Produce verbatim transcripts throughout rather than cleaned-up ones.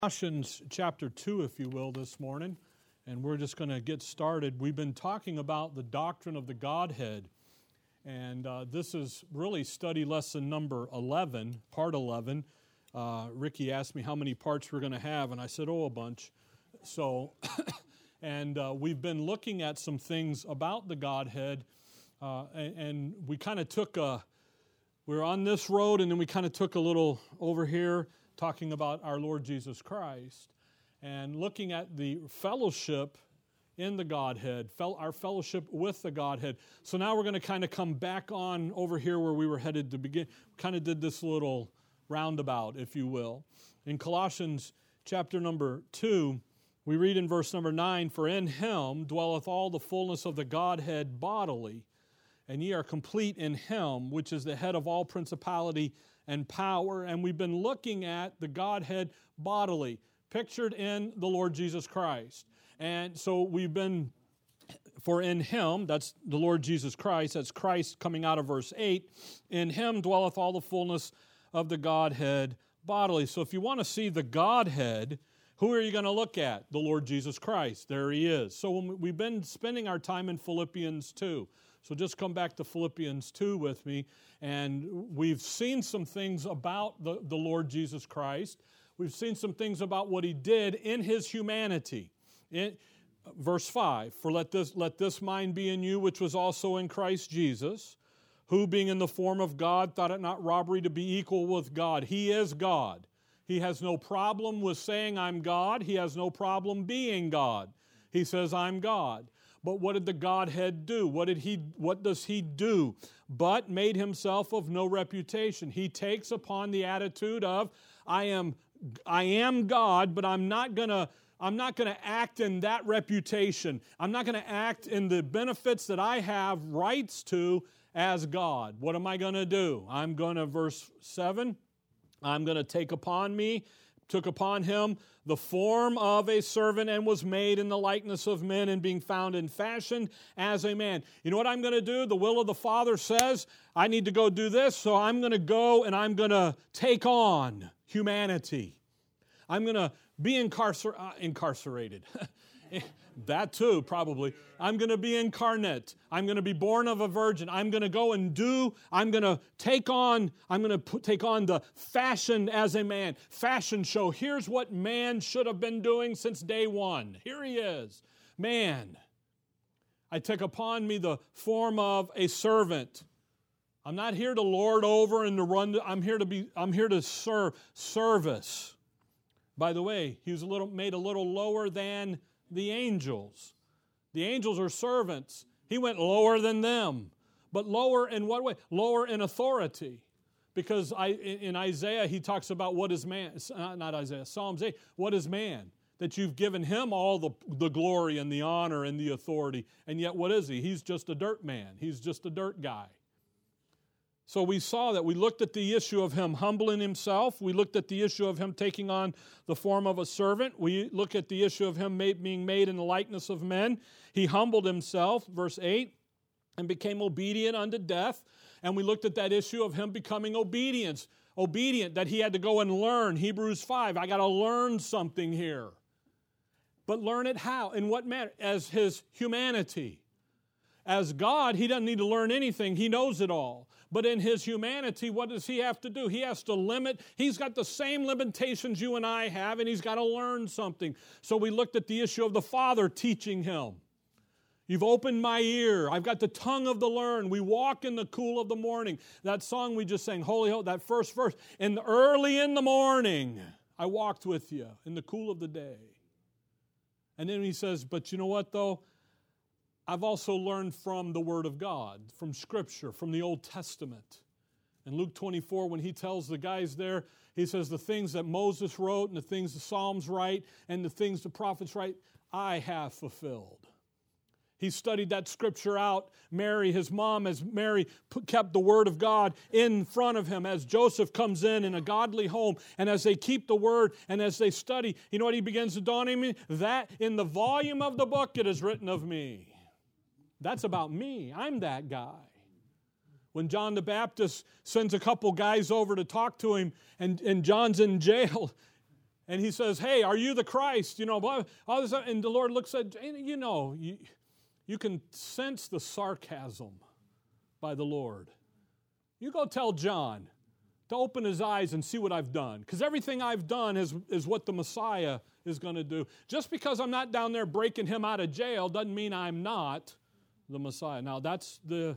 Colossians chapter two, if you will, this morning, and we're just going to get started. We've been talking about the doctrine of the Godhead, and uh, this is really study lesson number eleven, part eleven. Uh, Ricky asked me how many parts we're going to have, and I said, oh, a bunch. So, and uh, we've been looking at some things about the Godhead, uh, and, and we kind of took a, we we're on this road, and then we kind of took a little over here, talking about our Lord Jesus Christ and looking at the fellowship in the Godhead, our fellowship with the Godhead. So now we're going to kind of come back on over here where we were headed to begin. We kind of did this little roundabout, if you will. In Colossians chapter number two, we read in verse number nine, "For in him dwelleth all the fullness of the Godhead bodily, and ye are complete in him, which is the head of all principality and power." And we've been looking at the Godhead bodily, pictured in the Lord Jesus Christ. And so we've been, for in him, that's the Lord Jesus Christ, that's Christ coming out of verse eight, in him dwelleth all the fullness of the Godhead bodily. So if you want to see the Godhead, who are you going to look at? The Lord Jesus Christ. There he is. So when we've been spending our time in Philippians two. So just come back to Philippians two with me, and we've seen some things about the, the Lord Jesus Christ. We've seen some things about what he did in his humanity. In, verse five, "For let this, let this mind be in you, which was also in Christ Jesus, who being in the form of God, thought it not robbery to be equal with God." He is God. He has no problem with saying, "I'm God." He has no problem being God. He says, "I'm God." But what did the Godhead do? What did he? What does he do? But made himself of no reputation. He takes upon the attitude of, I am, I am God, but I'm not gonna, I'm not gonna act in that reputation. I'm not gonna act in the benefits that I have rights to as God. What am I gonna do? I'm gonna, verse seven, I'm gonna take upon me, took upon him the form of a servant, and was made in the likeness of men, and being found in fashion as a man. You know what I'm going to do? The will of the Father says I need to go do this, so I'm going to go and I'm going to take on humanity. I'm going to be incarcer- uh, incarcerated. That too, probably. I'm going to be incarnate. I'm going to be born of a virgin. I'm going to go and do, I'm going to take on, I'm going to put, take on the fashion as a man. Fashion show. Here's what man should have been doing since day one. Here he is. Man, I take upon me the form of a servant. I'm not here to lord over and to run. I'm here to be, I'm here to serve, service. By the way, he was a little, made a little lower than the angels. The angels are servants. He went lower than them. But lower in what way? Lower in authority. Because I, in Isaiah, he talks about what is man. Not Isaiah, Psalms eight. What is man? That you've given him all the, the glory and the honor and the authority. And yet what is he? He's just a dirt man. He's just a dirt guy. So we saw that. We looked at the issue of him humbling himself. We looked at the issue of him taking on the form of a servant. We look at the issue of him made, being made in the likeness of men. He humbled himself, verse eight, and became obedient unto death. And we looked at that issue of him becoming obedience, obedient, that he had to go and learn. Hebrews five, I got to learn something here. But learn it how? In what manner? As his humanity. As God, he doesn't need to learn anything. He knows it all. But in his humanity, what does he have to do? He has to limit. He's got the same limitations you and I have, and he's got to learn something. So we looked at the issue of the Father teaching him. You've opened my ear. I've got the tongue of the learned. We walk in the cool of the morning. That song we just sang, Holy Hope, that first verse. In the early in the morning, I walked with you in the cool of the day. And then he says, but you know what though? I've also learned from the Word of God, from Scripture, from the Old Testament. In Luke twenty-four, when he tells the guys there, he says, the things that Moses wrote and the things the Psalms write and the things the prophets write, I have fulfilled. He studied that Scripture out. Mary, his mom, as Mary put, kept the Word of God in front of him as Joseph comes in in a godly home, and as they keep the Word and as they study, you know what he begins to dawn on me? That in the volume of the book it is written of me. That's about me. I'm that guy. When John the Baptist sends a couple guys over to talk to him, and, and John's in jail, and he says, hey, are you the Christ? You know, blah, all this, and the Lord looks at, you know, you, you can sense the sarcasm by the Lord. You go tell John to open his eyes and see what I've done. Because everything I've done is, is what the Messiah is going to do. Just because I'm not down there breaking him out of jail doesn't mean I'm not the Messiah. Now, that's the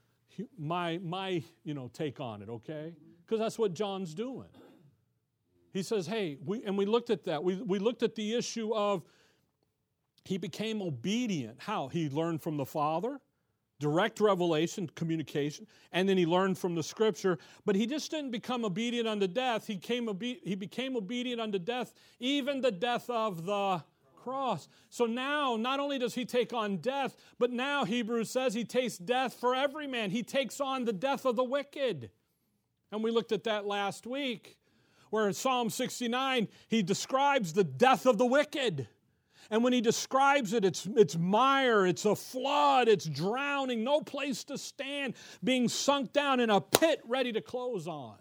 my, my you know, take on it, okay? Because that's what John's doing. He says, hey, we, and we looked at that. We, we looked at the issue of he became obedient. How? He learned from the Father. Direct revelation, communication, and then he learned from the Scripture. But he just didn't become obedient unto death. He, came obe- he became obedient unto death, even the death of the cross. So now, not only does he take on death, but now Hebrews says he takes death for every man. He takes on the death of the wicked. And we looked at that last week, where in Psalm sixty-nine, he describes the death of the wicked. And when he describes it, it's, it's mire, it's a flood, it's drowning, no place to stand, being sunk down in a pit ready to close on.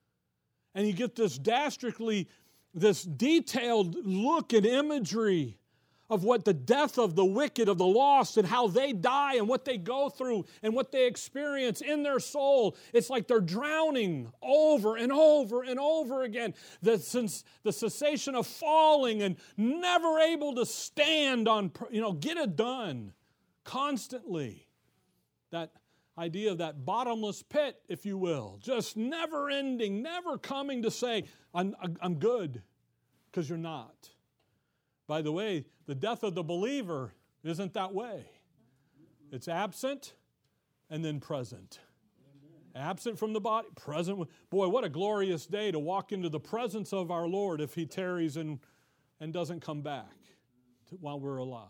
And you get this dastardly, this detailed look and imagery of what the death of the wicked, of the lost, and how they die and what they go through and what they experience in their soul. It's like they're drowning over and over and over again. The, since the cessation of falling and never able to stand on, you know, get it done constantly. That idea of that bottomless pit, if you will, just never ending, never coming to say, I'm, I'm good, because you're not. By the way, the death of the believer isn't that way. It's absent and then present. Absent from the body, present. Boy, what a glorious day to walk into the presence of our Lord if He tarries and, and doesn't come back to, while we're alive.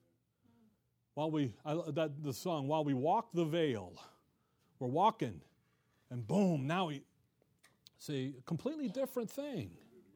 While we, I, that the song, while we walk the veil, we're walking, and boom, now we see a completely different thing.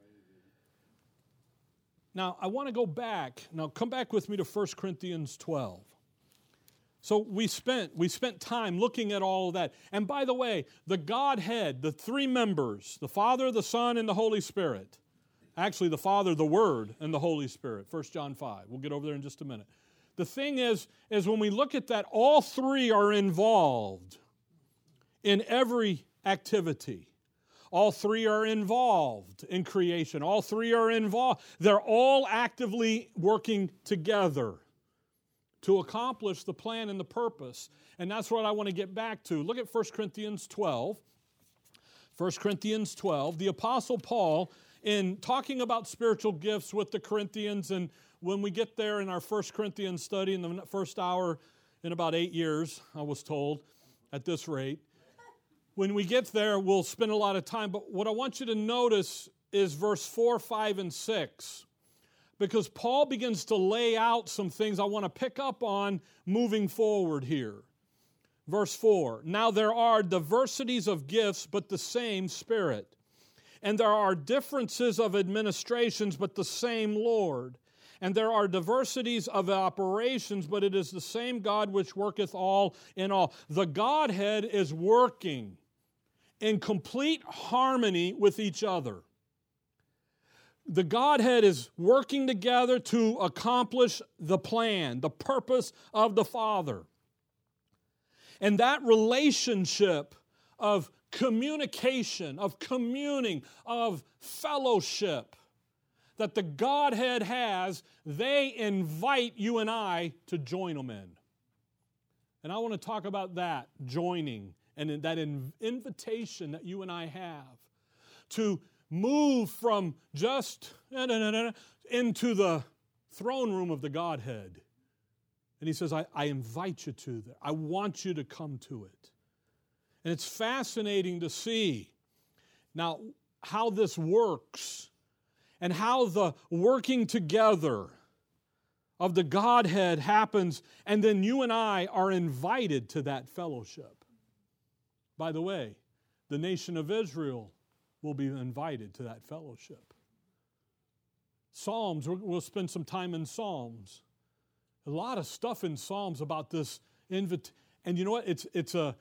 Now, I want to go back. Now, come back with me to First Corinthians twelve. So we spent, we spent time looking at all of that. And by the way, the Godhead, the three members, the Father, the Son, and the Holy Spirit. Actually, the Father, the Word, and the Holy Spirit. First John five. We'll get over there in just a minute. The thing is, is when we look at that, all three are involved in every activity. All three are involved in creation. All three are involved. They're all actively working together to accomplish the plan and the purpose. And that's what I want to get back to. Look at First Corinthians twelve. First Corinthians twelve. The Apostle Paul, in talking about spiritual gifts with the Corinthians, and when we get there in our First Corinthians study in the first hour in about eight years, I was told, at this rate, when we get there, we'll spend a lot of time. But what I want you to notice is verse four, five, and six. Because Paul begins to lay out some things I want to pick up on moving forward here. Verse four, now there are diversities of gifts, but the same Spirit. And there are differences of administrations, but the same Lord. And there are diversities of operations, but it is the same God which worketh all in all. The Godhead is working in complete harmony with each other. The Godhead is working together to accomplish the plan, the purpose of the Father. And that relationship of communication, of communing, of fellowship that the Godhead has, they invite you and I to join them in. And I want to talk about that, joining, and that invitation that you and I have to move from just into the throne room of the Godhead. And he says, I, I invite you to that. I want you to come to it. And it's fascinating to see now how this works and how the working together of the Godhead happens, and then you and I are invited to that fellowship. By the way, the nation of Israel will be invited to that fellowship. Psalms, we'll spend some time in Psalms. A lot of stuff in Psalms about this invite, and you know what? It's it's a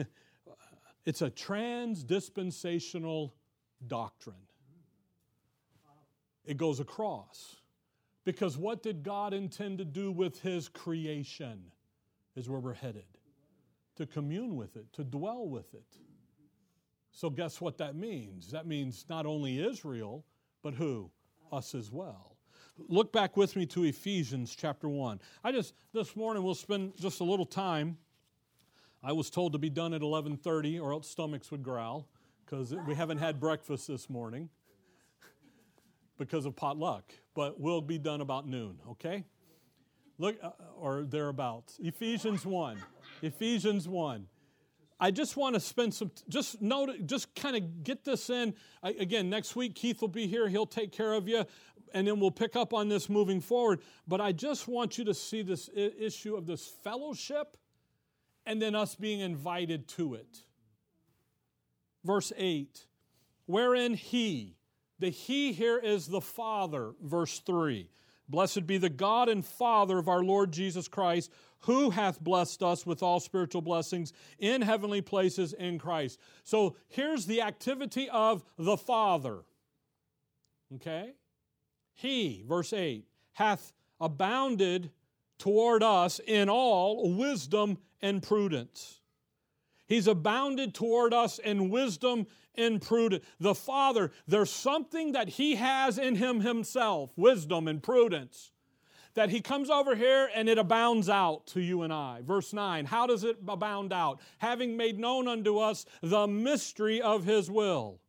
it's a trans-dispensational doctrine. It goes across. Because what did God intend to do with His creation is where we're headed. To commune with it, to dwell with it. So guess what that means? That means not only Israel, but who? Us as well. Look back with me to Ephesians chapter one. I just, this morning we'll spend just a little time. I was told to be done at eleven thirty or else stomachs would growl because we haven't had breakfast this morning because of potluck. But we'll be done about noon, okay? Look, uh, or thereabouts. Ephesians one. Ephesians one. I just want to spend some, just note, just kind of get this in. I, again, next week Keith will be here. He'll take care of you. And then we'll pick up on this moving forward. But I just want you to see this I- issue of this fellowship and then us being invited to it. Verse eight. Wherein He, the He here is the Father, verse three. Blessed be the God and Father of our Lord Jesus Christ, who hath blessed us with all spiritual blessings in heavenly places in Christ. So here's the activity of the Father. Okay? He, verse eight, hath abounded toward us in all wisdom and prudence. He's abounded toward us in wisdom and prudence. The Father, there's something that He has in Him Himself, wisdom and prudence, that He comes over here and it abounds out to you and I. Verse nine, how does it abound out? Having made known unto us the mystery of His will,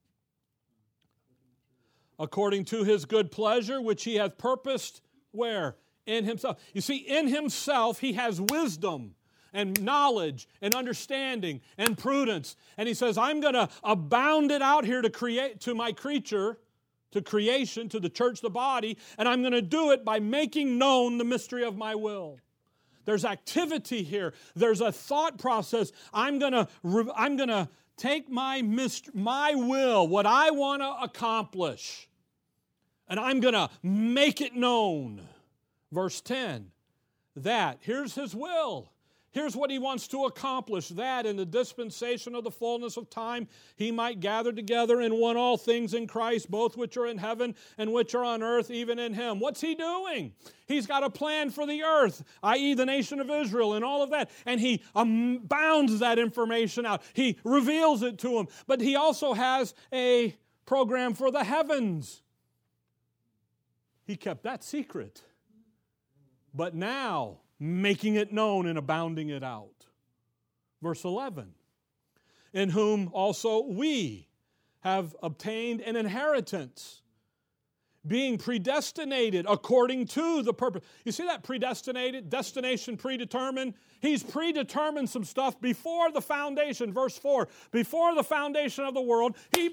according to His good pleasure, which He hath purposed, where? In Himself. You see, in Himself He has wisdom and knowledge and understanding and prudence. And He says, I'm going to abound it out here to create, to my creature, to creation, to the church, the body, and I'm going to do it by making known the mystery of my will. There's activity here. There's a thought process. I'm going to, I'm going to take my mystery, my will, what I want to accomplish, and I'm going to make it known. Verse ten, that, here's His will. Here's what He wants to accomplish, that in the dispensation of the fullness of time He might gather together in one all things in Christ, both which are in heaven and which are on earth, even in Him. What's He doing? He's got a plan for the earth, that is the nation of Israel and all of that, and He abounds that information out. He reveals it to them, but He also has a program for the heavens. He kept that secret. But now, making it known and abounding it out. Verse eleven, in whom also we have obtained an inheritance, being predestinated according to the purpose. You see that predestinated, destination predetermined? He's predetermined some stuff before the foundation. Verse four, before the foundation of the world, He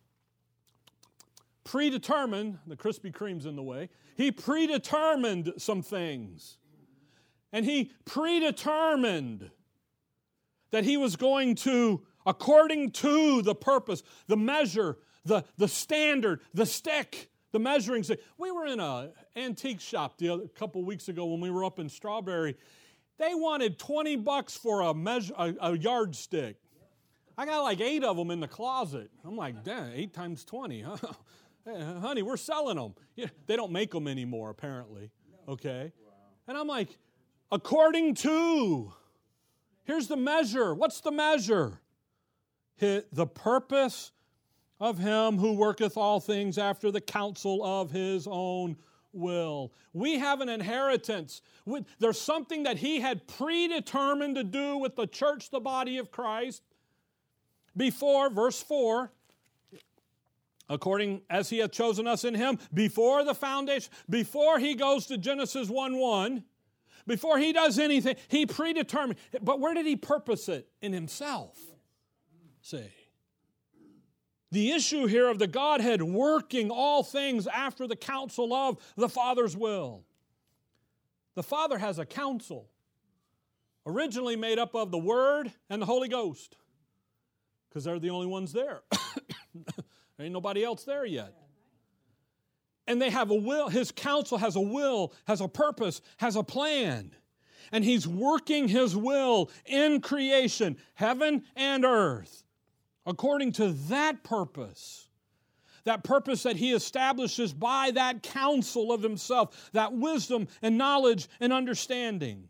predetermined, the Krispy Kreme's in the way, He predetermined some things. And He predetermined that He was going to, according to the purpose, the measure, the, the standard, the stick, the measuring stick. We were in an antique shop the other, a couple weeks ago when we were up in Strawberry. They wanted twenty bucks for a, measure, a, a yardstick. I got like eight of them in the closet. I'm like, damn, eight times twenty, huh? Hey, honey, we're selling them. Yeah, they don't make them anymore, apparently. Okay? And I'm like, according to, here's the measure. What's the measure? The purpose of Him who worketh all things after the counsel of His own will. We have an inheritance. There's something that He had predetermined to do with the church, the body of Christ, before, verse four, according as He hath chosen us in Him, before the foundation, before He goes to Genesis one one, before He does anything, He predetermined. But where did He purpose it? In Himself. See. The issue here of the Godhead working all things after the counsel of the Father's will. The Father has a counsel, originally made up of the Word and the Holy Ghost, because they're the only ones there. There ain't nobody else there yet. And they have a will. His counsel has a will, has a purpose, has a plan. And He's working His will in creation, heaven and earth, according to that purpose, that purpose that He establishes by that counsel of Himself, that wisdom and knowledge and understanding.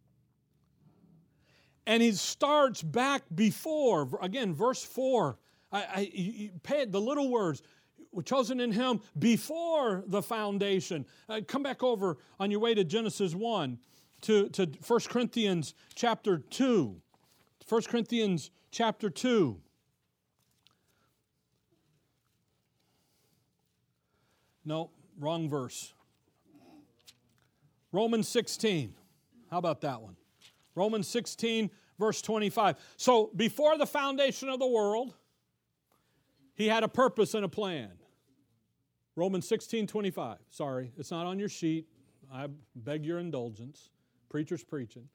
And He starts back before, again, verse four. I, I you pay the little words, were chosen in Him before the foundation. Uh, come back over on your way to Genesis one, to, to First Corinthians chapter two. First Corinthians chapter two. No, wrong verse. Romans sixteen. How about that one? Romans sixteen, verse twenty-five. So before the foundation of the world, He had a purpose and a plan. Romans sixteen, twenty-five. Sorry, it's not on your sheet. I beg your indulgence. Preacher's preaching.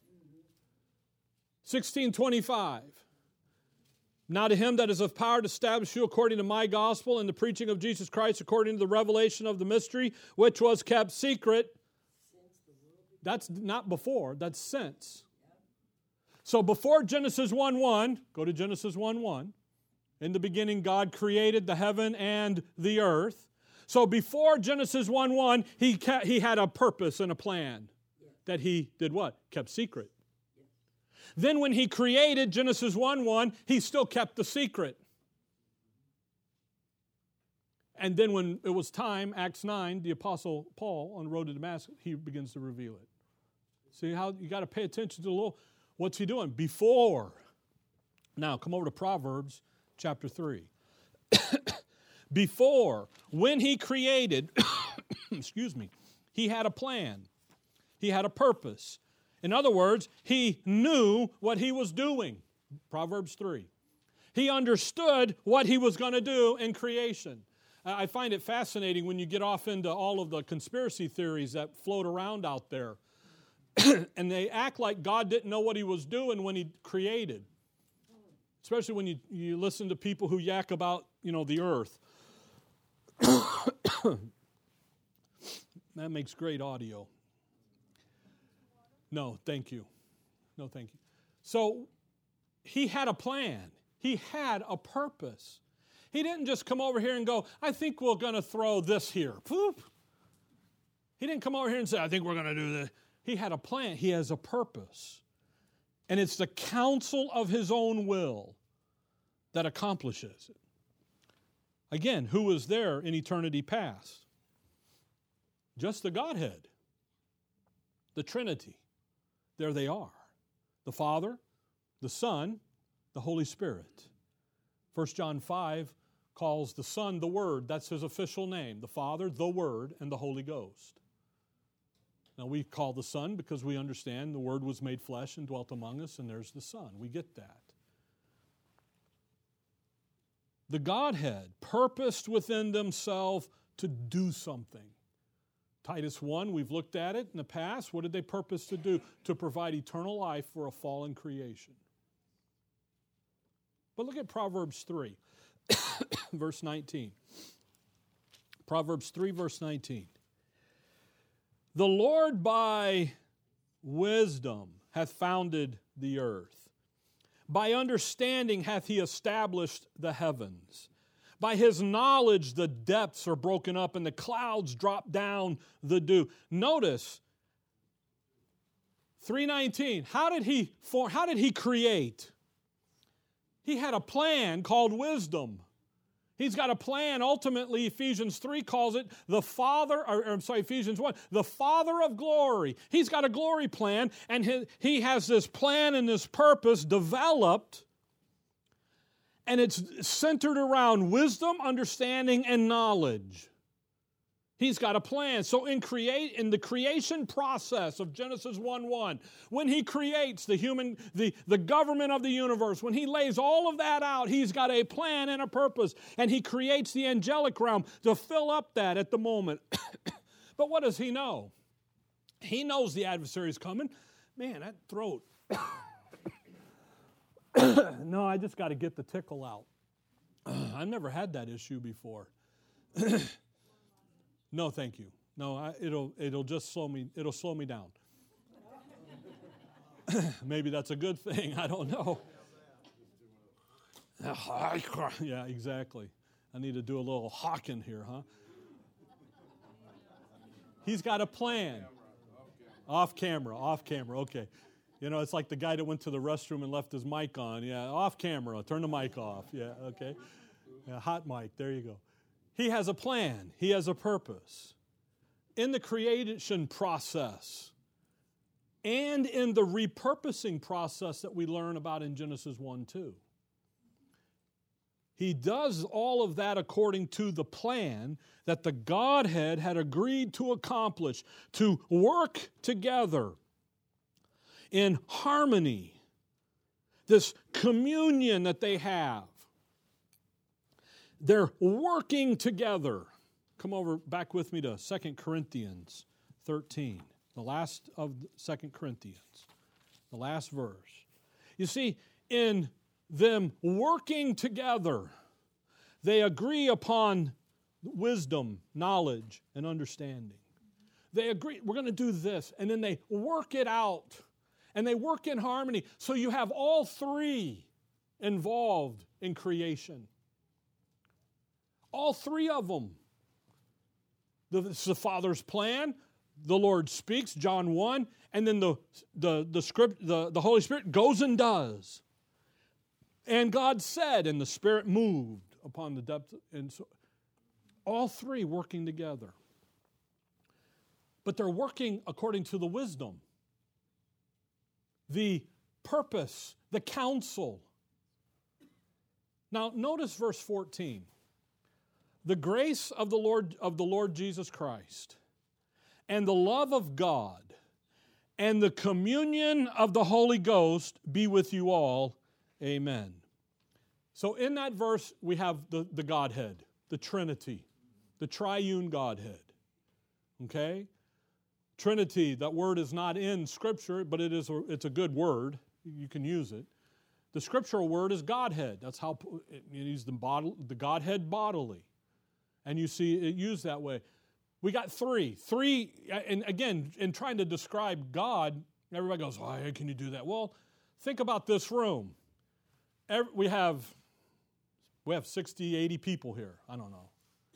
sixteen, twenty-five. Now to Him that is of power to establish you according to my gospel and the preaching of Jesus Christ according to the revelation of the mystery, which was kept secret. That's not before, that's since. So before Genesis one one, go to Genesis one one. In the beginning God created the heaven and the earth. So before Genesis one one, he, kept, he had a purpose and a plan that He did what? Kept secret. Then when He created Genesis one one, He still kept the secret. And then when it was time, Acts nine, the Apostle Paul on the road to Damascus, he begins to reveal it. See how you got to pay attention to the little, what's He doing? Before. Now come over to Proverbs chapter three. Before, when He created, excuse me, He had a plan. He had a purpose. In other words, He knew what He was doing. Proverbs three. He understood what He was going to do in creation. I find it fascinating when you get off into all of the conspiracy theories that float around out there. And they act like God didn't know what He was doing when He created. Especially when you, you listen to people who yak about, you know, the earth. That makes great audio. No, thank you. No, thank you. So, He had a plan. He had a purpose. He didn't just come over here and go, I think we're going to throw this here. Poop. He didn't come over here and say, I think we're going to do this. He had a plan. He has a purpose. And it's the counsel of His own will that accomplishes it. Again, who was there in eternity past? Just the Godhead. The Trinity. There they are. The Father, the Son, the Holy Spirit. First John five calls the Son the Word. That's His official name. The Father, the Word, and the Holy Ghost. Now we call the Son because we understand the Word was made flesh and dwelt among us, and there's the Son. We get that. The Godhead purposed within themselves to do something. Titus one, we've looked at it in the past. What did they purpose to do? To provide eternal life for a fallen creation. But look at Proverbs three, verse nineteen. Proverbs three, verse nineteen. The Lord by wisdom hath founded the earth. By understanding hath He established the heavens. By His knowledge the depths are broken up and the clouds drop down the dew. Notice, three nineteen, how did He for, how did He create? He had a plan called wisdom. He's got a plan. Ultimately, Ephesians three calls it the Father, or, or I'm sorry, Ephesians one, the Father of glory. He's got a glory plan, and he, he has this plan and this purpose developed, and it's centered around wisdom, understanding, and knowledge. He's got a plan. So in create in the creation process of Genesis one one, when He creates the human, the, the government of the universe, when He lays all of that out, He's got a plan and a purpose. And He creates the angelic realm to fill up that at the moment. But what does He know? He knows the adversary's coming. Man, that throat. No, I just got to get the tickle out. I've never had that issue before. No, thank you. No, I, it'll it'll just slow me. It'll slow me down. Maybe that's a good thing. I don't know. Yeah, exactly. I need to do a little hawking here, huh? He's got a plan. Off camera, off camera, okay. You know, it's like the guy that went to the restroom and left his mic on. Yeah, off camera, turn the mic off. Yeah, okay. Yeah, hot mic, there you go. He has a plan. He has a purpose. In the creation process and in the repurposing process that we learn about in Genesis one two. He does all of that according to the plan that the Godhead had agreed to accomplish, to work together in harmony, this communion that they have. They're working together. Come over back with me to Second Corinthians thirteen, the last of Second Corinthians, the last verse. You see, in them working together, they agree upon wisdom, knowledge, and understanding. They agree, we're going to do this, and then they work it out, and they work in harmony. So you have all three involved in creation. All three of them. It's the Father's plan. The Lord speaks, John one, and then the, the, the, script, the, the Holy Spirit goes and does. And God said, and the Spirit moved upon the depth. And so, all three working together. But they're working according to the wisdom, the purpose, the counsel. Now, notice verse fourteen. The grace of the Lord of the Lord Jesus Christ, and the love of God, and the communion of the Holy Ghost be with you all. Amen. So in that verse, we have the, the Godhead, the Trinity, the triune Godhead. Okay? Trinity, that word is not in Scripture, but it is a, it's a good word. You can use it. The scriptural word is Godhead. That's how it uses the, bod- the Godhead bodily. And you see it used that way. We got three. Three, and again, in trying to describe God, everybody goes, oh, how can you do that? Well, think about this room. Every, we have we have sixty, eighty people here. I don't know.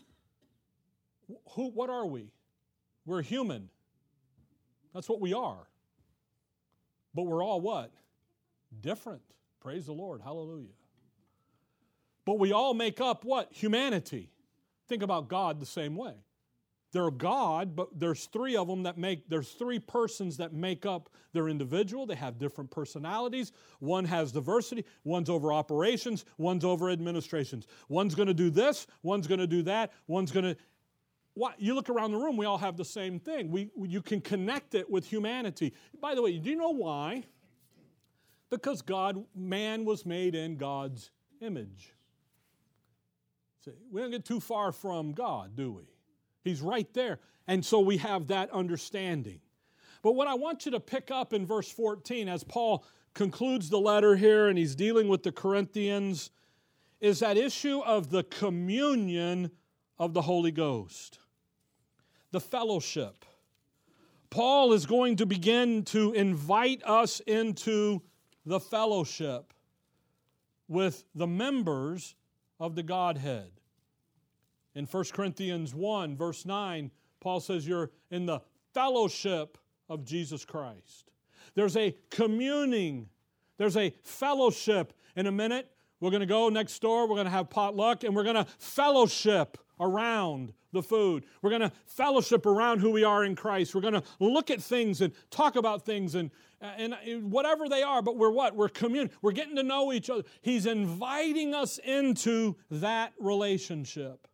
Who? What are we? We're human. That's what we are. But we're all what? Different. Praise the Lord. Hallelujah. But we all make up what? Humanity. Think about God the same way. They're God, but there's three of them that make, there's three persons that make up their individual. They have different personalities. One has diversity. One's over operations. One's over administrations. One's going to do this. One's going to do that. One's going to... What? You look around the room, we all have the same thing. We, you can connect it with humanity. By the way, do you know why? Because God, man was made in God's image. See, we don't get too far from God, do we? He's right there. And so we have that understanding. But what I want you to pick up in verse fourteen, as Paul concludes the letter here and he's dealing with the Corinthians, is that issue of the communion of the Holy Ghost. The fellowship. Paul is going to begin to invite us into the fellowship with the members of the Godhead. In First Corinthians one, verse nine, Paul says you're in the fellowship of Jesus Christ. There's a communing. There's a fellowship. In a minute, we're going to go next door, we're going to have potluck, and we're going to fellowship around the food. We're going to fellowship around who we are in Christ. We're going to look at things and talk about things and, and whatever they are, but we're what? We're communing. We're getting to know each other. He's inviting us into that relationship.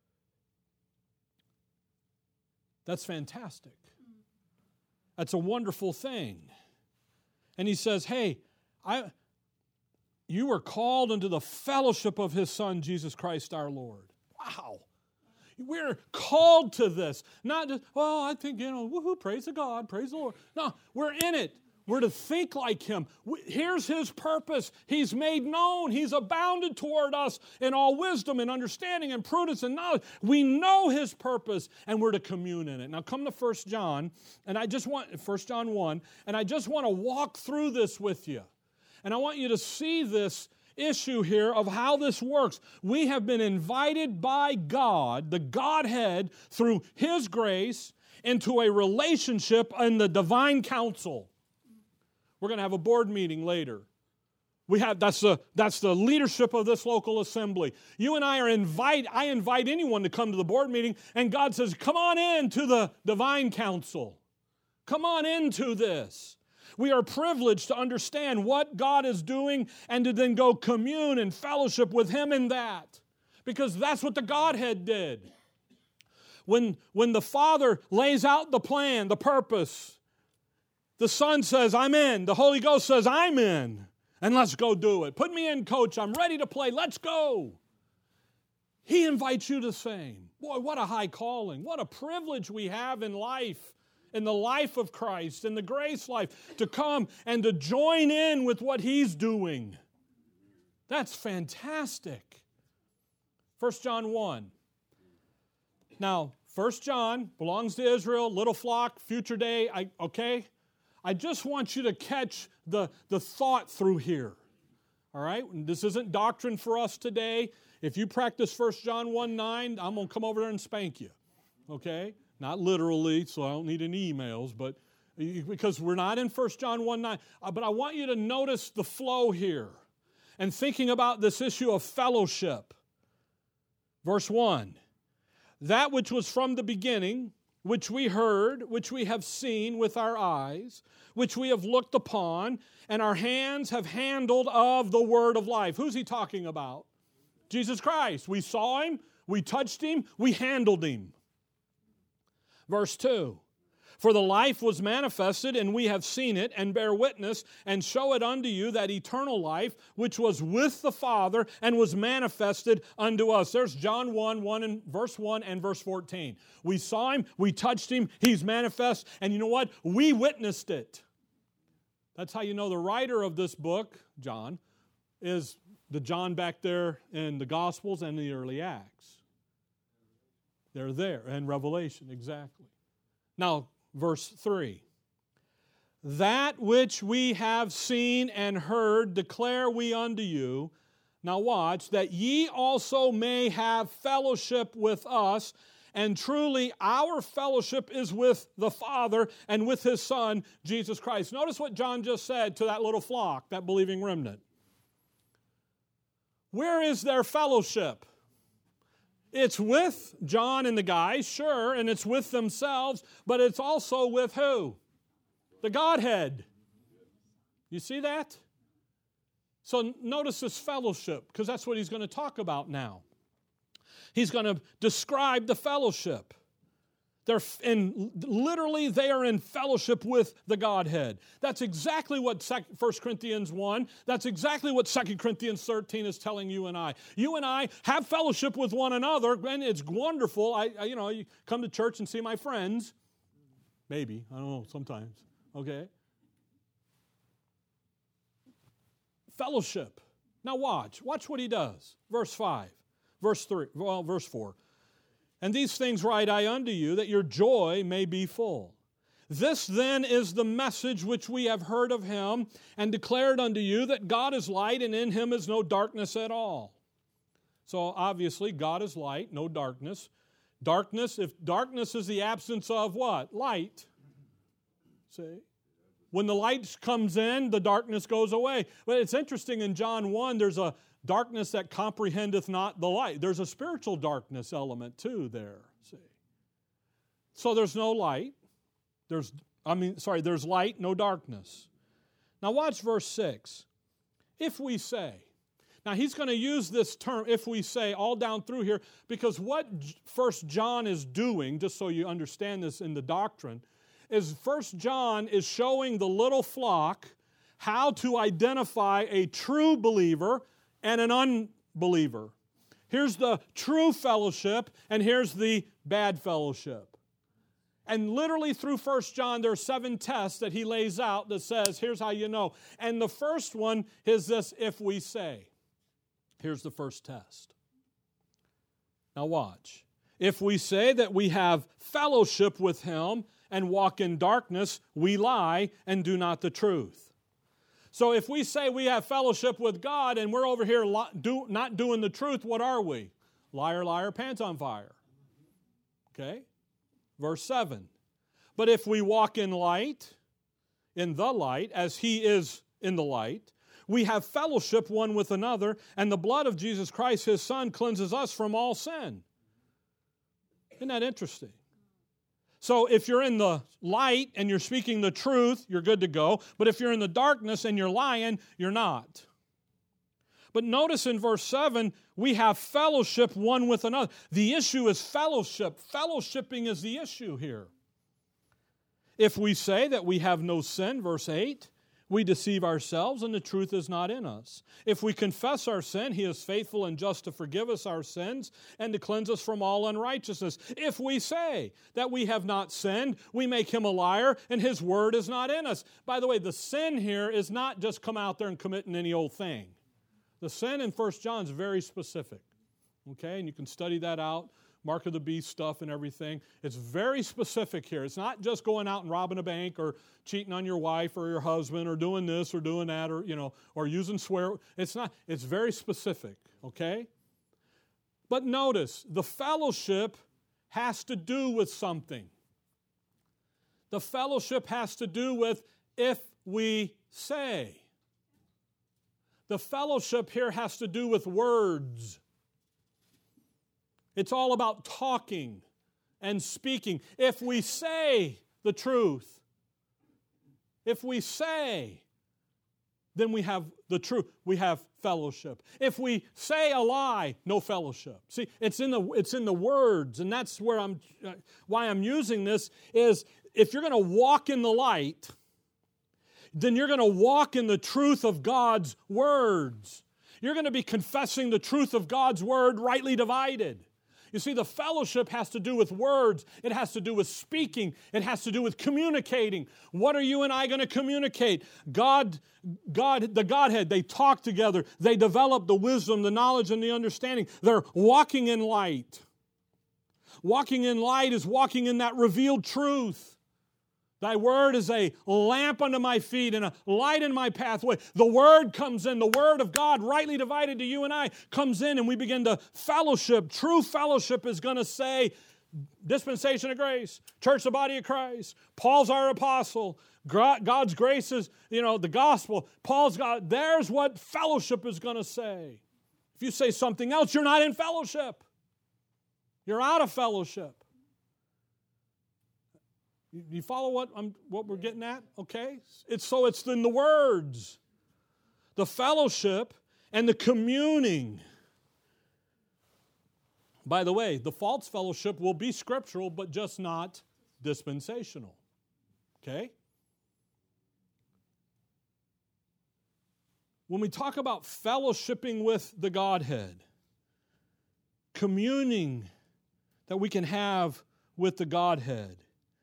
That's fantastic. That's a wonderful thing. And he says, hey, I, you were called into the fellowship of His Son, Jesus Christ our Lord. Wow. We're called to this. Not just, well, I think, you know, woohoo, praise the God, praise the Lord. No, we're in it. We're to think like Him. Here's His purpose. He's made known. He's abounded toward us in all wisdom and understanding and prudence and knowledge. We know His purpose, and we're to commune in it. Now come to First John, and I just want, First John one, and I just want to walk through this with you. And I want you to see this issue here of how this works. We have been invited by God, the Godhead, through His grace, into a relationship in the divine council. We're going to have a board meeting later. We have that's the that's the leadership of this local assembly. You and I are invite I invite anyone to come to the board meeting, and God says, "Come on in to the divine council. Come on into this." We are privileged to understand what God is doing and to then go commune and fellowship with Him in that. Because that's what the Godhead did. When, when the Father lays out the plan, the purpose, the Son says, "I'm in." The Holy Ghost says, "I'm in. And let's go do it. Put me in, coach. I'm ready to play. Let's go." He invites you to the same. Boy, what a high calling. What a privilege we have in life, in the life of Christ, in the grace life, to come and to join in with what He's doing. That's fantastic. First John one. Now, First John belongs to Israel, little flock, future day, I, okay? I just want you to catch the, the thought through here. All right? This isn't doctrine for us today. If you practice First John one nine, I'm going to come over there and spank you. Okay? Not literally, so I don't need any emails, but because we're not in First John one nine. Uh, but I want you to notice the flow here and thinking about this issue of fellowship. Verse one, "That which was from the beginning, which we heard, which we have seen with our eyes, which we have looked upon, and our hands have handled of the word of life." Who's he talking about? Jesus Christ. We saw Him, we touched Him, we handled Him. Verse two, "For the life was manifested, and we have seen it, and bear witness, and show it unto you, that eternal life, which was with the Father, and was manifested unto us." There's John one, one and verse one and verse fourteen. We saw Him, we touched Him, He's manifest, and you know what? We witnessed it. That's how you know the writer of this book, John, is the John back there in the Gospels and the early Acts. They're there, and Revelation, exactly. Now, verse three. "That which we have seen and heard declare we unto you." Now watch, "that ye also may have fellowship with us. And truly our fellowship is with the Father and with His Son, Jesus Christ." Notice what John just said to that little flock, that believing remnant. Where is their fellowship? It's with John and the guys, sure, and it's with themselves, but it's also with who? The Godhead. You see that? So notice this fellowship, because that's what he's going to talk about now. He's going to describe the fellowship. They're in, literally, they are in fellowship with the Godhead. That's exactly what First Corinthians one, that's exactly what Second Corinthians thirteen is telling you and I. You and I have fellowship with one another, and it's wonderful. I, I you know, you come to church and see my friends. Maybe, I don't know, sometimes, okay? Fellowship. Now watch. Watch what he does. Verse five. Verse three. Well, verse four. "And these things write I unto you, that your joy may be full. This then is the message which we have heard of Him, and declared unto you, that God is light, and in Him is no darkness at all." So obviously, God is light, no darkness. Darkness, if darkness is the absence of what? Light. See? When the light comes in, the darkness goes away. But it's interesting, in John one, there's a darkness that comprehendeth not the light. There's a spiritual darkness element too there. See? So there's no light. There's, I mean, sorry, there's light, no darkness. Now watch verse six. "If we say." Now he's going to use this term, "if we say," all down through here, because what First John is doing, just so you understand this in the doctrine, is First John is showing the little flock how to identify a true believer and an unbeliever. Here's the true fellowship, and here's the bad fellowship. And literally through First John, there are seven tests that he lays out that says, here's how you know. And the first one is this, "if we say." Here's the first test. Now watch. "If we say that we have fellowship with Him and walk in darkness, we lie and do not the truth." So if we say we have fellowship with God and we're over here do, not doing the truth, what are we? Liar, liar, pants on fire. Okay? Verse seven. But if we walk in light, in the light, as He is in the light, we have fellowship one with another, and the blood of Jesus Christ, His Son, cleanses us from all sin. Isn't that interesting? So if you're in the light and you're speaking the truth, you're good to go. But if you're in the darkness and you're lying, you're not. But notice in verse seven, we have fellowship one with another. The issue is fellowship. Fellowshipping is the issue here. If we say that we have no sin, verse eight, we deceive ourselves and the truth is not in us. If we confess our sin, He is faithful and just to forgive us our sins and to cleanse us from all unrighteousness. If we say that we have not sinned, we make Him a liar and His word is not in us. By the way, the sin here is not just come out there and committing any old thing. The sin in First John is very specific. Okay, and you can study that out. Mark of the beast stuff and everything. It's very specific here. It's not just going out and robbing a bank or cheating on your wife or your husband or doing this or doing that or, you know, or using swear. It's not. It's very specific, okay? But notice, the fellowship has to do with something. The fellowship has to do with if we say. The fellowship here has to do with words. It's all about talking and speaking. If we say the truth, if we say, then we have the truth. We have fellowship. If we say a lie, no fellowship. See, it's in the it's in the words, and that's where I'm uh, why I'm using this is if you're going to walk in the light, then you're going to walk in the truth of God's words. You're going to be confessing the truth of God's word rightly divided. You see, the fellowship has to do with words. It has to do with speaking. It has to do with communicating. What are you and I going to communicate? God, God, the Godhead, they talk together. They develop the wisdom, the knowledge, and the understanding. They're walking in light. Walking in light is walking in that revealed truth. Thy word is a lamp unto my feet and a light in my pathway. The word comes in. The word of God, rightly divided to you and I, comes in and we begin to fellowship. True fellowship is going to say, dispensation of grace, church, the body of Christ. Paul's our apostle. God's grace is, you know, the gospel. Paul's God. There's what fellowship is going to say. If you say something else, you're not in fellowship. You're out of fellowship. You follow what I'm, what we're getting at? Okay? It's so it's in the words. The fellowship and the communing. By the way, the false fellowship will be scriptural, but just not dispensational. Okay? When we talk about fellowshipping with the Godhead, communing that we can have with the Godhead,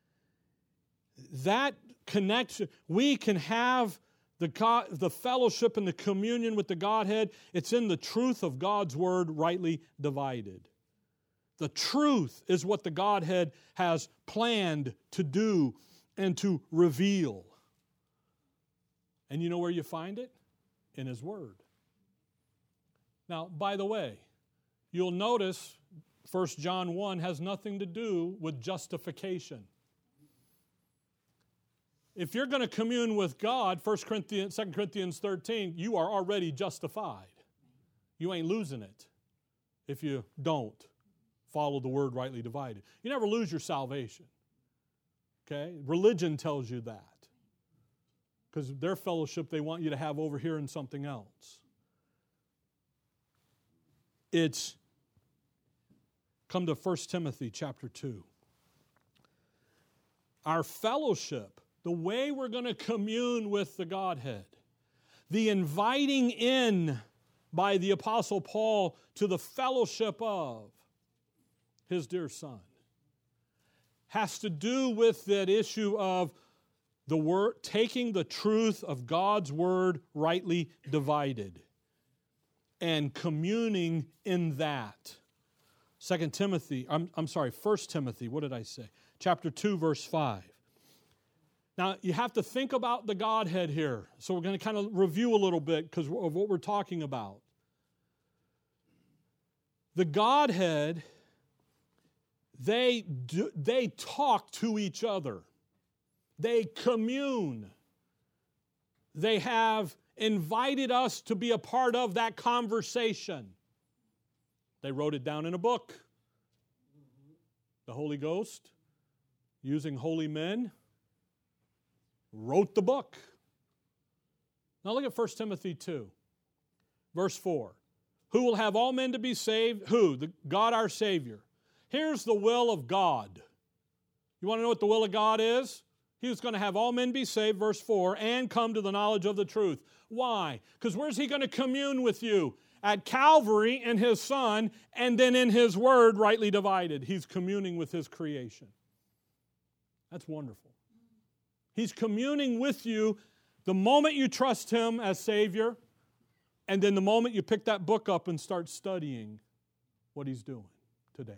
that connection, we can have the God, the fellowship and the communion with the Godhead. It's in the truth of God's word rightly divided. The truth is what the Godhead has planned to do and to reveal. And you know where you find it? In His word. Now, by the way, you'll notice First John one has nothing to do with justification. If you're going to commune with God, First Corinthians, Second Corinthians thirteen, you are already justified. You ain't losing it if you don't follow the word rightly divided. You never lose your salvation. Okay? Religion tells you that. Because their fellowship they want you to have over here in something else. It's, come to First Timothy chapter two. Our fellowship, the way we're going to commune with the Godhead, the inviting in by the Apostle Paul to the fellowship of his dear Son, has to do with that issue of the word, taking the truth of God's word rightly divided and communing in that. Second Timothy, I'm, I'm sorry, First Timothy, what did I say? Chapter two, verse five. Now, you have to think about the Godhead here. So we're going to kind of review a little bit because of what we're talking about. The Godhead, they, do, they talk to each other. They commune. They have invited us to be a part of that conversation. They wrote it down in a book. The Holy Ghost, using holy men, wrote the book. Now look at First Timothy two, verse four. Who will have all men to be saved? Who? The God our Savior. Here's the will of God. You want to know what the will of God is? He was going to have all men be saved, verse four, and come to the knowledge of the truth. Why? Because where's He going to commune with you? At Calvary in His Son, and then in His Word rightly divided. He's communing with His creation. That's wonderful. He's communing with you the moment you trust Him as Savior, and then the moment you pick that book up and start studying what He's doing today.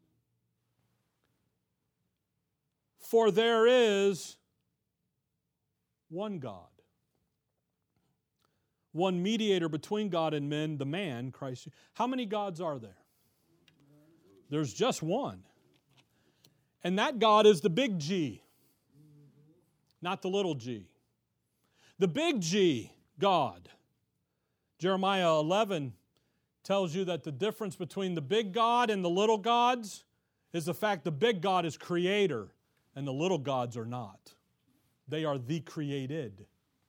For there is one God, one mediator between God and men, the man, Christ. How many gods are there? There's just one. And that God is the big G, not the little g. The big G, God. Jeremiah eleven tells you that the difference between the big God and the little gods is the fact the big God is creator and the little gods are not. They are the created.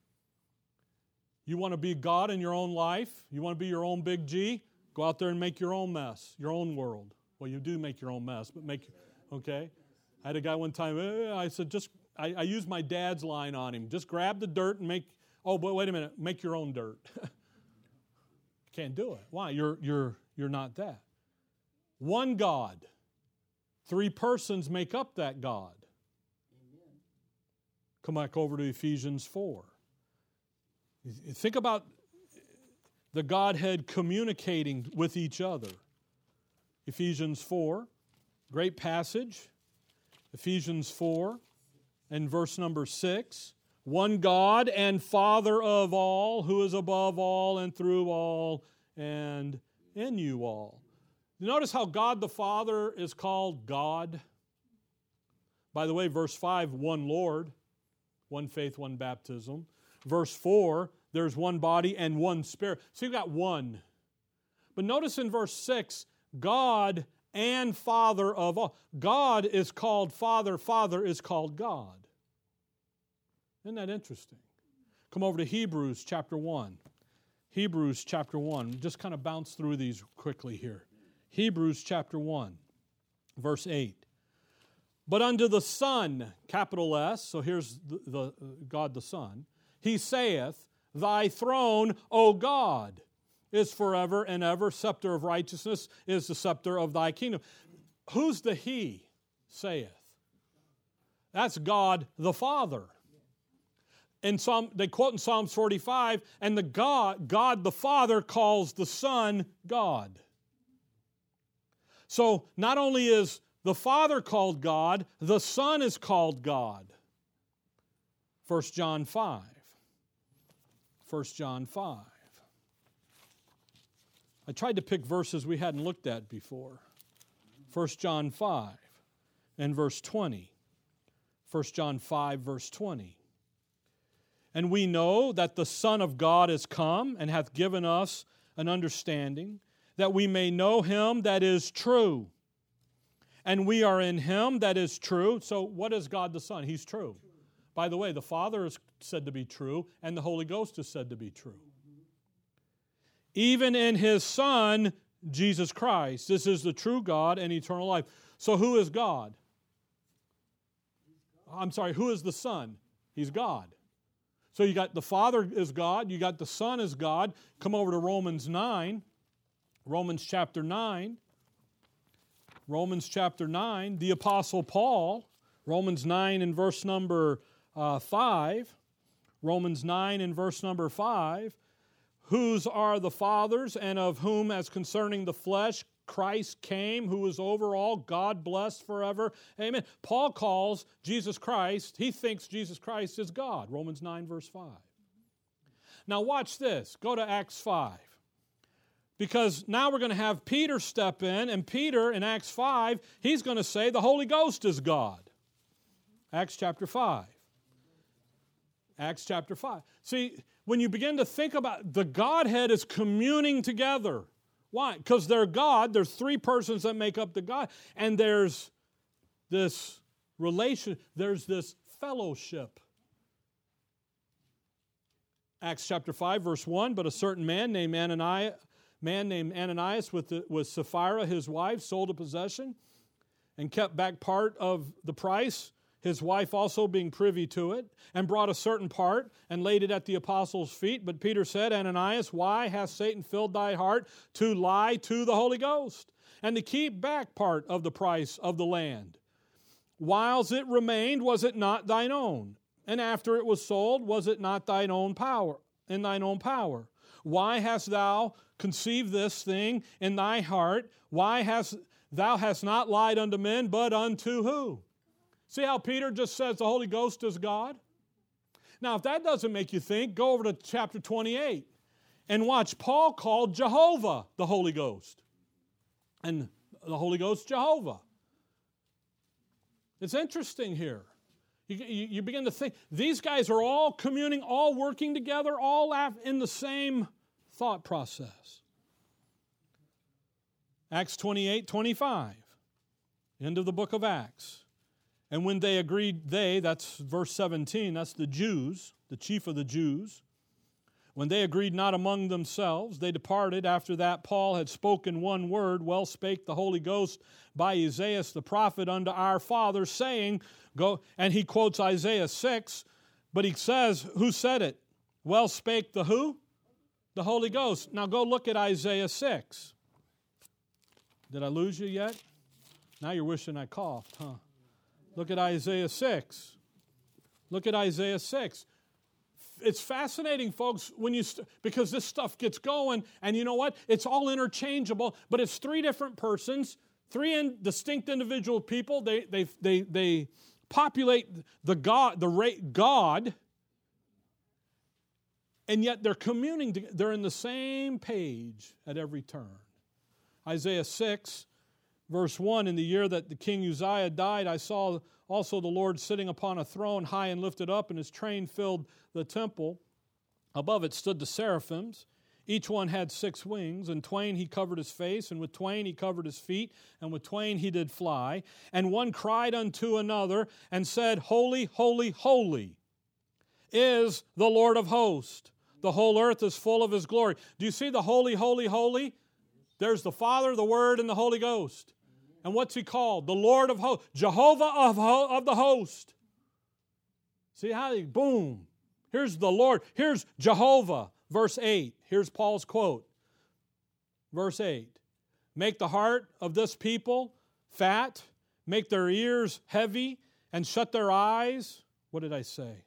You want to be God in your own life? You want to be your own big G? Go out there and make your own mess, your own world. Well, you do make your own mess, but make, okay? I had a guy one time, eh, I said, just, I, I used my dad's line on him. Just grab the dirt and make, oh, but wait a minute, make your own dirt. Can't do it. Why? You're, you're, you're not that. One God. Three persons make up that God. Amen. Come back over to Ephesians four. Think about the Godhead communicating with each other. Ephesians four, great passage. Ephesians four and verse number six. One God and Father of all, who is above all and through all and in you all. You notice how God the Father is called God? By the way, verse five, one Lord, one faith, one baptism. Verse four, there's one body and one Spirit. So you've got one. But notice in verse six, God and Father of all. God is called Father, Father is called God. Isn't that interesting? Come over to Hebrews chapter one. Hebrews chapter one. Just kind of bounce through these quickly here. Hebrews chapter one, verse eight. But unto the Son, capital S, so here's the, the uh, God the Son, He saith, Thy throne, O God, is forever and ever. Scepter of righteousness is the scepter of Thy kingdom. Who's the He saith? That's God the Father. In Psalm, they quote in Psalms forty-five, and the God, God the Father calls the Son God. So not only is the Father called God, the Son is called God. First John five. First John five. I tried to pick verses we hadn't looked at before. First John five and verse twenty. First John five, verse twenty. And we know that the Son of God is come and hath given us an understanding, that we may know Him that is true. And we are in Him that is true. So what is God the Son? He's true. By the way, the Father is said to be true, and the Holy Ghost is said to be true. Even in His Son, Jesus Christ. This is the true God and eternal life. So who is God? I'm sorry, who is the Son? He's God. So you got the Father is God, you got the Son is God. Come over to Romans nine, Romans chapter nine. Romans chapter nine, the Apostle Paul, Romans nine and verse number uh, five. Romans nine and verse number five. Whose are the fathers, and of whom as concerning the flesh Christ came, who is over all, God blessed forever. Amen. Paul calls Jesus Christ, he thinks Jesus Christ is God. Romans nine, verse five. Now watch this. Go to Acts five. Because now we're going to have Peter step in, and Peter in Acts five, he's going to say the Holy Ghost is God. Acts chapter five. Acts chapter five. See, when you begin to think about the Godhead is communing together. Why? Because they're God. There's three persons that make up the God. And there's this relation, there's this fellowship. Acts chapter five, verse one, but a certain man named Ananias, man named Ananias with, the, with Sapphira, his wife, sold a possession and kept back part of the price, his wife also being privy to it, and brought a certain part and laid it at the apostles' feet. But Peter said, Ananias, why hath Satan filled thy heart to lie to the Holy Ghost and to keep back part of the price of the land? Whiles it remained, was it not thine own? And after it was sold, was it not thine own power, in thine own power? Why hast thou conceived this thing in thy heart? Why hast thou hast not lied unto men, but unto who? See how Peter just says the Holy Ghost is God? Now, if that doesn't make you think, go over to chapter twenty-eight and watch Paul call Jehovah the Holy Ghost. And the Holy Ghost, Jehovah. It's interesting here. You, you, you begin to think, these guys are all communing, all working together, all in the same thought process. Acts twenty-eight, twenty-five, end of the book of Acts. And when they agreed, they, that's verse seventeen, that's the Jews, the chief of the Jews. When they agreed not among themselves, they departed. After that, Paul had spoken one word, well spake the Holy Ghost by Isaiah the prophet unto our fathers, saying, go, and he quotes Isaiah six, but he says, who said it? Well spake the who? The Holy Ghost. Now go look at Isaiah six. Did I lose you yet? Now you're wishing I coughed, huh? Look at Isaiah six. Look at Isaiah six. It's fascinating, folks, when you st- because this stuff gets going, and you know what? It's all interchangeable, but it's three different persons, three in, distinct individual people. They they they they populate the God, the ra- God, and yet they're communing. To, they're in the same page at every turn. Isaiah six. Verse one, in the year that the king Uzziah died, I saw also the Lord sitting upon a throne high and lifted up, and his train filled the temple. Above it stood the seraphims. Each one had six wings, and twain he covered his face, and with twain he covered his feet, and with twain he did fly. And one cried unto another, and said, Holy, holy, holy is the Lord of hosts. The whole earth is full of his glory. Do you see the holy, holy, holy? There's the Father, the Word, and the Holy Ghost. And what's he called? The Lord of hosts. Jehovah of, ho- of the host. See how he, boom. Here's the Lord. Here's Jehovah. Verse eight. Here's Paul's quote. Verse eight. Make the heart of this people fat. Make their ears heavy. And shut their eyes. What did I say?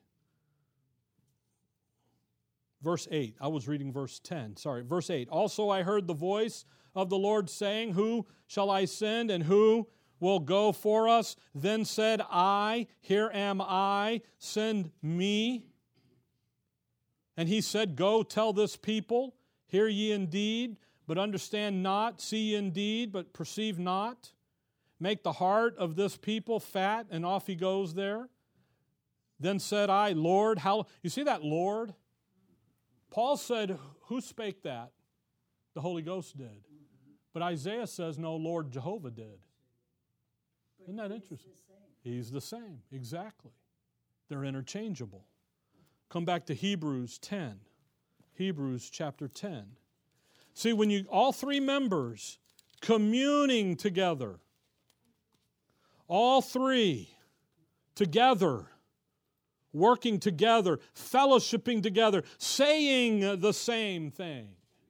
Verse eight. I was reading verse ten. Sorry. Verse eight. Also I heard the voice of the Lord saying, who shall I send, and who will go for us? Then said I, here am I, send me. And he said, go tell this people, hear ye indeed, but understand not, see ye indeed, but perceive not. Make the heart of this people fat, and off he goes there. Then said I, Lord, how... You see that Lord? Paul said, who spake that? The Holy Ghost did. But Isaiah says, no, Lord Jehovah did. Isn't that interesting? He's the same, exactly. They're interchangeable. Come back to Hebrews ten. Hebrews chapter ten. See, when you, all three members communing together, all three together, working together, fellowshipping together, saying the same thing.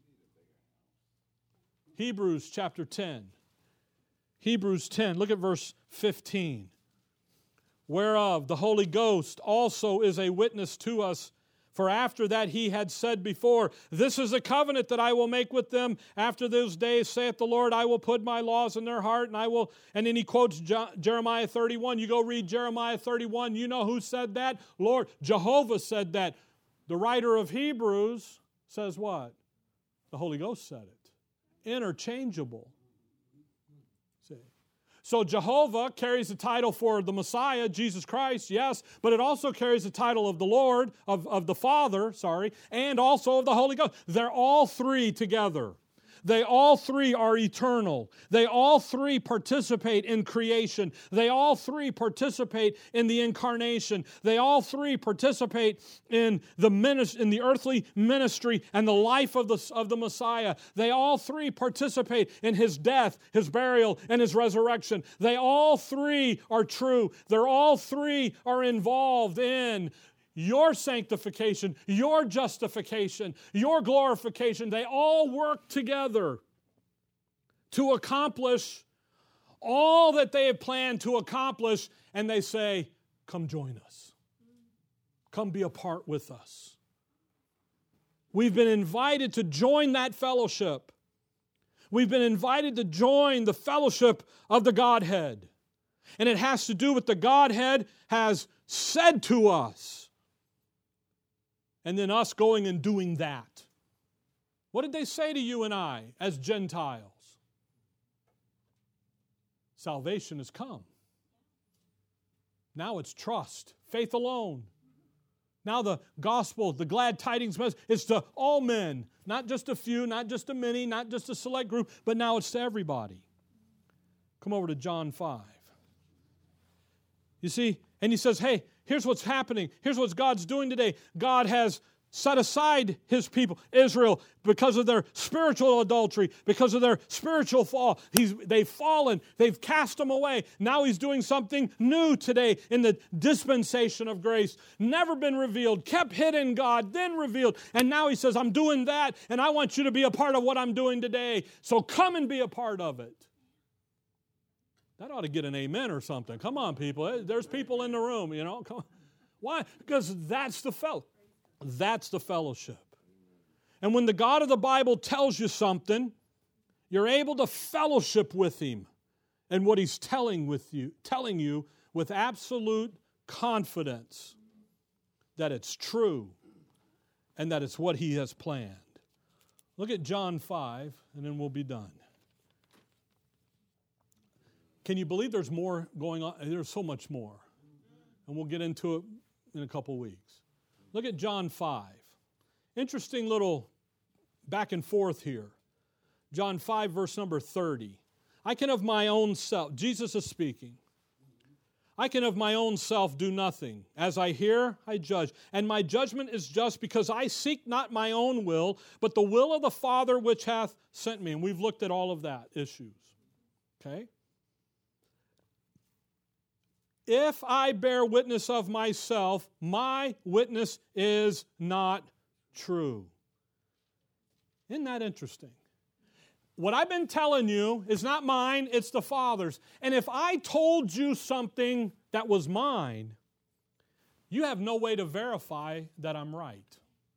Hebrews chapter ten. Hebrews ten, look at verse fifteen. Whereof the Holy Ghost also is a witness to us, For after that he had said before, this is a covenant that I will make with them after those days, saith the Lord, I will put my laws in their heart, and I will, and then he quotes Jeremiah thirty-one. You go read Jeremiah thirty-one, you know who said that? Lord, Jehovah said that. The writer of Hebrews says what? The Holy Ghost said it. Interchangeable. See? So Jehovah carries the title for the Messiah, Jesus Christ, yes, but it also carries the title of the Lord, of, of the Father, sorry, and also of the Holy Ghost. They're all three together. They all three are eternal. They all three participate in creation. They all three participate in the incarnation. They all three participate in the minis- in the earthly ministry and the life of the, of the Messiah. They all three participate in His death, His burial, and His resurrection. They all three are true. They're all three are involved in your sanctification, your justification, your glorification. They all work together to accomplish all that they have planned to accomplish, and they say, come join us. Come be a part with us. We've been invited to join that fellowship. We've been invited to join the fellowship of the Godhead. And it has to do with the Godhead has said to us. And then us going and doing that. What did they say to you and I as Gentiles? Salvation has come. Now it's trust, faith alone. Now the gospel, the glad tidings message, is to all men, not just a few, not just a many, not just a select group, but now it's to everybody. Come over to John five. You see, and he says, hey, here's what's happening. Here's what God's doing today. God has set aside His people, Israel, because of their spiritual adultery, because of their spiritual fall. He's, they've fallen. They've cast them away. Now He's doing something new today in the dispensation of grace. Never been revealed, kept hidden God, then revealed. And now He says, I'm doing that, and I want you to be a part of what I'm doing today. So come and be a part of it. That ought to get an amen or something. Come on, people. There's people in the room, you know. Come on. Why? Because that's the fel- That's the fellowship. And when the God of the Bible tells you something, you're able to fellowship with Him and what He's telling with you, telling you with absolute confidence that it's true and that it's what He has planned. Look at John five, and then we'll be done. Can you believe there's more going on? There's so much more. And we'll get into it in a couple weeks. Look at John five. Interesting little back and forth here. John five, verse number thirty. I can of my own self, Jesus is speaking. I can of my own self do nothing. As I hear, I judge. And my judgment is just because I seek not my own will, but the will of the Father which hath sent me. And we've looked at all of that issues. Okay? If I bear witness of myself, my witness is not true. Isn't that interesting? What I've been telling you is not mine, it's the Father's. And if I told you something that was mine, you have no way to verify that I'm right.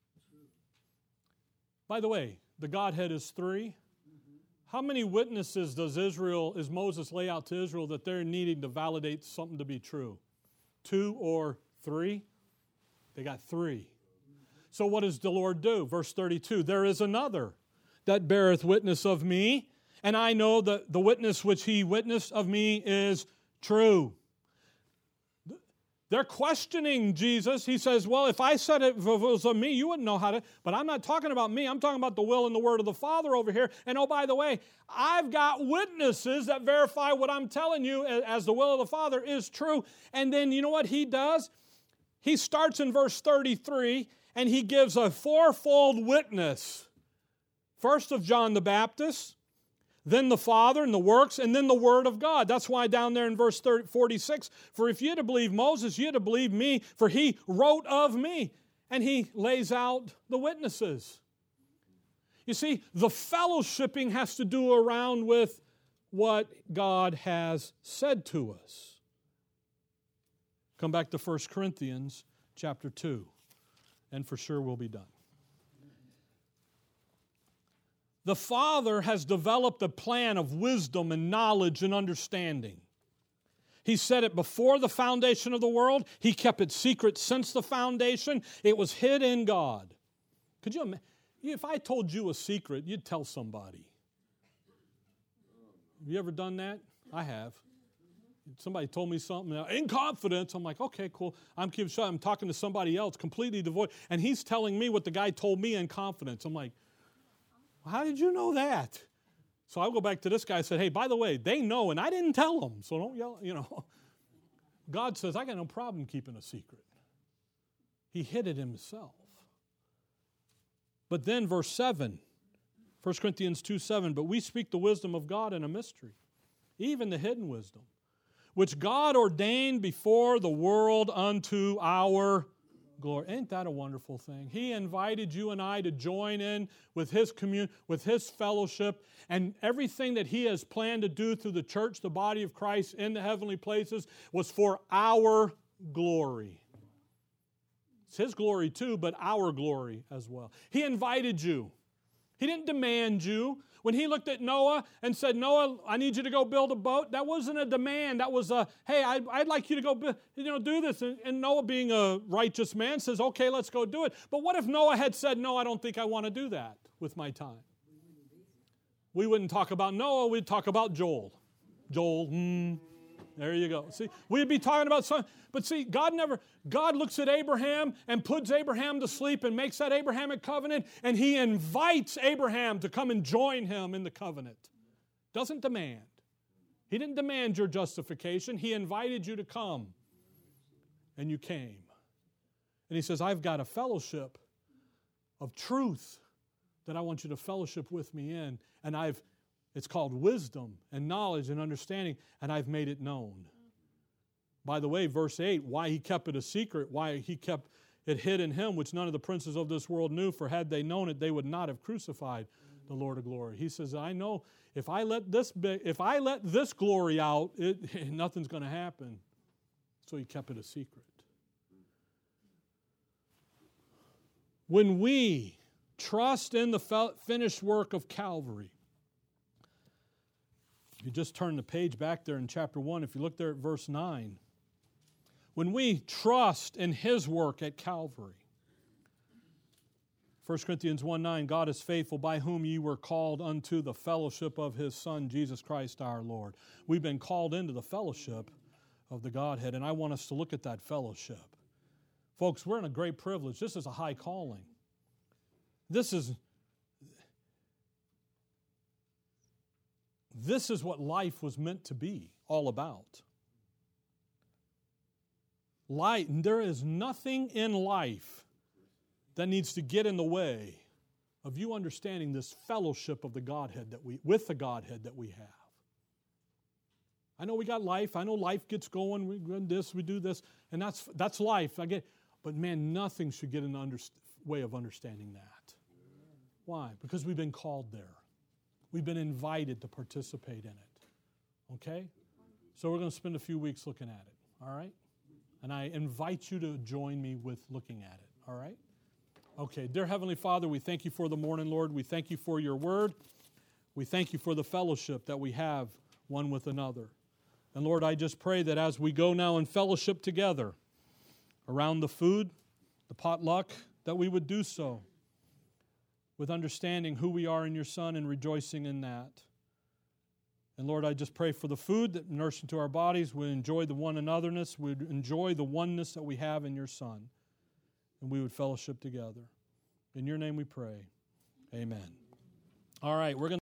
By the way, the Godhead is three. How many witnesses does Israel, is Moses lay out to Israel that they're needing to validate something to be true? Two or three? They got three. So what does the Lord do? Verse thirty-two, there is another that beareth witness of me, and I know that the witness which he witnessed of me is true. They're questioning Jesus. He says, well, if I said it, if it was of me, you wouldn't know how to. But I'm not talking about me. I'm talking about the will and the word of the Father over here. And oh, by the way, I've got witnesses that verify what I'm telling you as the will of the Father is true. And then you know what he does? He starts in verse thirty-three, and he gives a fourfold witness. First of John the Baptist, then the Father and the works, and then the Word of God. That's why down there in verse forty-six, for if you had to believe Moses, you had to believe me, for he wrote of me. And he lays out the witnesses. You see, the fellowshipping has to do around with what God has said to us. Come back to First Corinthians chapter two. and for sure we'll be done. The Father has developed a plan of wisdom and knowledge and understanding. He said it before the foundation of the world. He kept it secret since the foundation. It was hid in God. Could you imagine? If I told you a secret, you'd tell somebody. Have you ever done that? I have. Somebody told me something in confidence. I'm like, okay, cool. I'm keeping shut. I'm talking to somebody else, completely devoid, and he's telling me what the guy told me in confidence. I'm like, well, how did you know that? So I'll go back to this guy and said, hey, by the way, they know, and I didn't tell them, so don't yell, you know. God says, I got no problem keeping a secret. He hid it himself. But then verse seven, First Corinthians two seven, but we speak the wisdom of God in a mystery, even the hidden wisdom, which God ordained before the world unto our glory. Ain't that a wonderful thing? He invited you and I to join in with His commun- with His fellowship, and everything that He has planned to do through the church, the body of Christ in the heavenly places, was for our glory. It's His glory too, but our glory as well. He invited you. He didn't demand you. When He looked at Noah and said, Noah, I need you to go build a boat, that wasn't a demand. That was a, hey, I'd, I'd like you to go you know, do this. And, and Noah, being a righteous man, says, okay, let's go do it. But what if Noah had said, no, I don't think I want to do that with my time? We wouldn't talk about Noah, we'd talk about Joel. Joel, hmm. There you go. See, we'd be talking about some, but see, God never, God looks at Abraham and puts Abraham to sleep and makes that Abrahamic covenant, and He invites Abraham to come and join Him in the covenant. Doesn't demand. He didn't demand your justification. He invited you to come, and you came. And He says, I've got a fellowship of truth that I want you to fellowship with me in, and I've It's called wisdom and knowledge and understanding, and I've made it known. By the way, verse eight, why He kept it a secret, why He kept it hid in Him, which none of the princes of this world knew, for had they known it, they would not have crucified the Lord of glory. He says, I know if I let this be, if I let this glory out, it, nothing's going to happen. So He kept it a secret. When we trust in the finished work of Calvary, you just turn the page back there in chapter one, if you look there at verse nine. When we trust in His work at Calvary, First Corinthians one nine, God is faithful, by whom ye were called unto the fellowship of His Son, Jesus Christ our Lord. We've been called into the fellowship of the Godhead, and I want us to look at that fellowship. Folks, we're in a great privilege. This is a high calling. This is... This is what life was meant to be all about. Light, there is nothing in life that needs to get in the way of you understanding this fellowship of the Godhead that we, with the Godhead that we have. I know we got life. I know life gets going. We do this, we do this, and that's that's life. I get, but man, nothing should get in the under, way of understanding that. Why? Because we've been called there. We've been invited to participate in it. Okay? So we're going to spend a few weeks looking at it. All right? And I invite you to join me with looking at it. All right? Okay. Dear Heavenly Father, we thank You for the morning, Lord. We thank You for Your word. We thank You for the fellowship that we have one with another. And Lord, I just pray that as we go now in fellowship together around the food, the potluck, that we would do so with understanding who we are in Your Son and rejoicing in that. And Lord, I just pray for the food that nourishes into our bodies. We enjoy the one anotherness. We enjoy the oneness that we have in Your Son. And we would fellowship together. In Your name we pray. Amen. All right, we're going to